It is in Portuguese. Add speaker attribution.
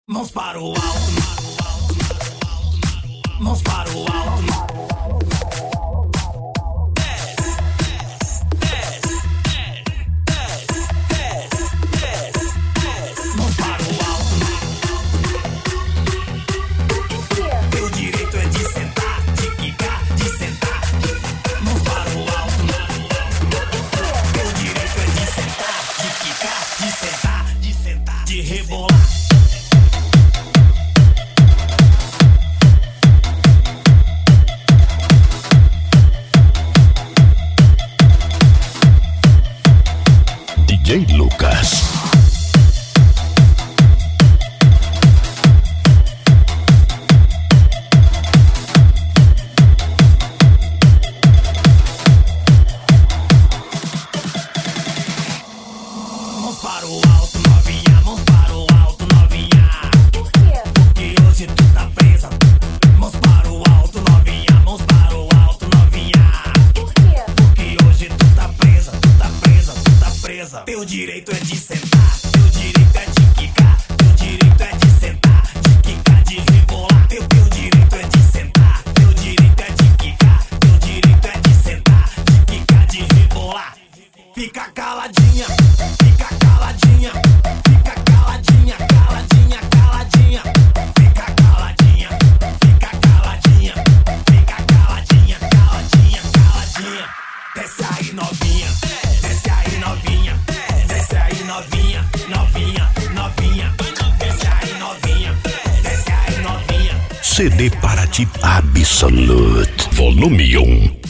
Speaker 1: Mãos para o alto, mãos para o alto. Mãos para o alto. Teu direito é de sentar, de quicar, de sentar. Mãos para o alto. Teu direito é de sentar, de quicar, de sentar, de sentar, de rebolar.
Speaker 2: DJ Lucas.
Speaker 1: Mãos para o alto, novinha, mãos para o alto, novinha.
Speaker 3: Por quê?
Speaker 1: Porque hoje tu tá presa. Mãos para o alto, novinha, mãos para o alto, novinha.
Speaker 3: Por quê?
Speaker 1: Porque hoje tu tá presa, tu tá presa, tu tá presa. Teu direito é de sentar, teu direito é de quicar, teu direito é de sentar, de quicar, de rebolar. Teu direito é de sentar, teu direito é de quicar, teu direito é de sentar, de quicar, de rebolar. Fica caladinha, fica caladinha, fica caladinha, caladinha, caladinha. Fica caladinha, fica caladinha, fica caladinha, caladinha, caladinha. Desce aí novinha, desce aí novinha, desce aí novinha, novinha, novinha. Desce aí novinha, desce aí novinha.
Speaker 2: CD Paraty Absolute, volume 1.